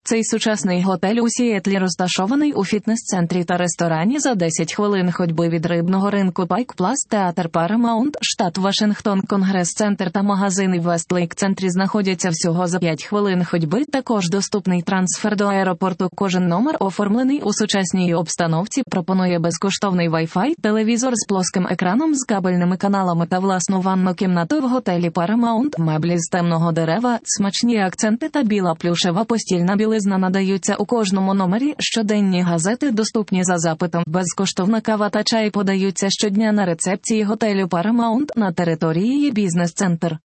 Цей сучасний готель у Сіетлі розташований у фітнес-центрі та ресторані за 10 хвилин ходьби від рибного ринку Пайк Плас, театр Paramount, штат Вашингтон, конгрес-центр та магазини в Вестлейк-центрі знаходяться всього за 5 хвилин ходьби. Також доступний трансфер до аеропорту. Кожен номер оформлений у сучасній обстановці, пропонує безкоштовний Wi-Fi, телевізор з плоским екраном з кабельними каналами та власну ванну кімнату в готелі Paramount. Меблі з темного дерева, смачні акценти та біла плюшева постільна білизна надаються у кожному номері. Щоденні газети доступні за запитом. Безкоштовна кава та чай подаються щодня на рецепції готелю Paramount на території бізнес-центр.